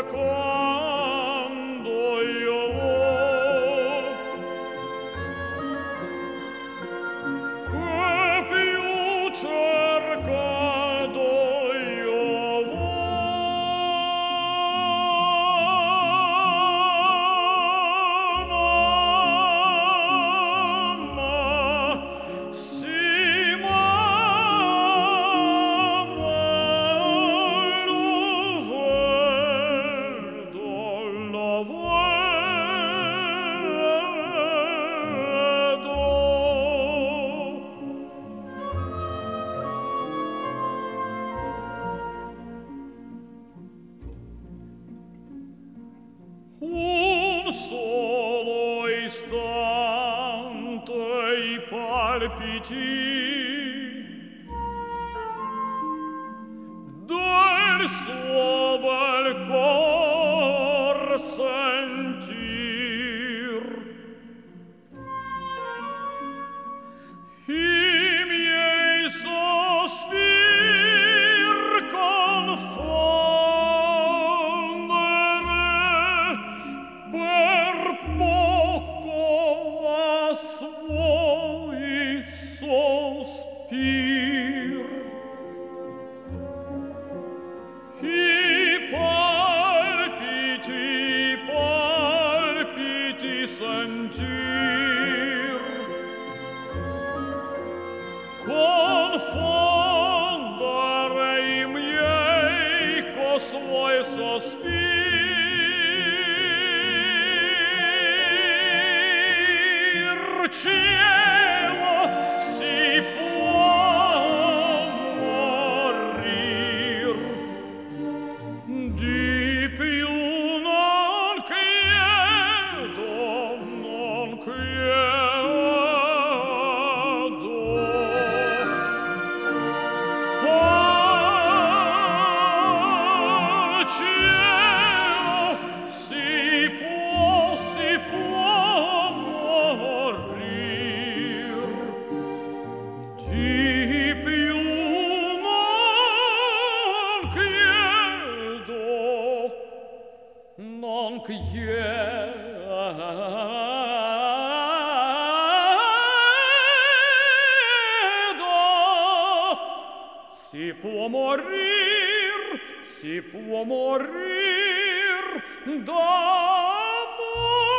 cercando io che più cercando io mamma sì lo vedo. Un solo istante i palpiti del suo bel cor sentir, i miei sospir confondere per poco a suoi sospir. I palpiti sentir, confondere i miei co' suoi sospir. Cielo, si può morir, di più non chiedo, non chiedo. Ah, cielo, si può morir, di più non chiedo, non chiedo. Si può morir d'amore.